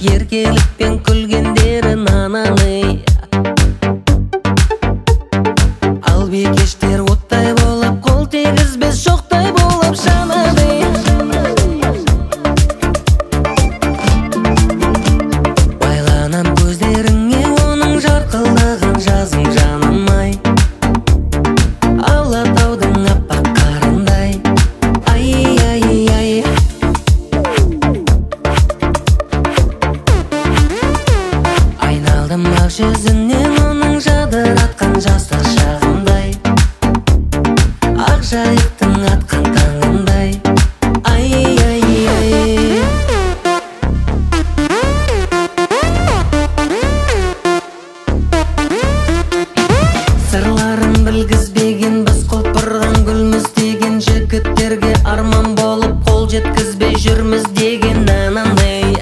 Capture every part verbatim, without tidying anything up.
еркелікпен күлгендерін ананы. Ал бикештер оттай болып, қол тегізбес шоқтай болып жанады. Байланам көздеріңе оның жарқылдаған жазың жаным-ай. Алатаудың аппақ қарындай. Ай-ай-ай. Айналдым ақ жүзінен оның жадыратқан жастық шағындай. Ақ жайықтың атқан таңындай. Ай-ай-ай. Сырларын білгізбеген, біз құлпырған гүлміз деген, жігіттерге арман болып қол жеткізбей жүрміз деген анандай.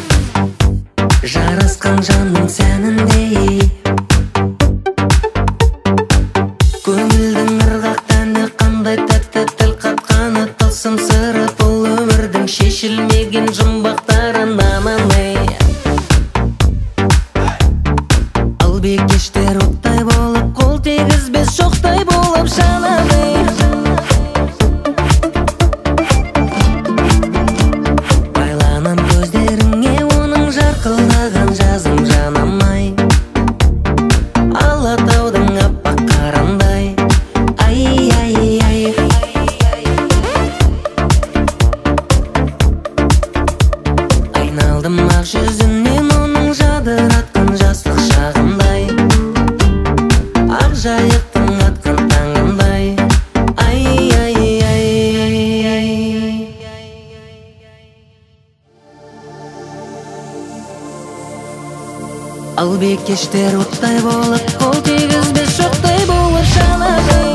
Жарасқан жанның сәніндей, көңілдің ырғақ тәні қандай тәтті тіл қатқаны, тылсым сыры бұл өмірдің шешілмеген жұмбақтары анандай. Ал бикештер оттай болып, қол тегізбес шоқтай болып жанады. Байланам көздеріңе оның жарқылдаған жазым жаным-ай. Алатаудың аппақ қарындай. Ай-ай-ай. Айналдым ақ жүзінен оның жадыратқан жастық шағындай. Ақ жайықтың атқан таңындай. Ай-ай-ай. Ал бикештер оттай болып, қол тегізбес шоқтай болып жанады.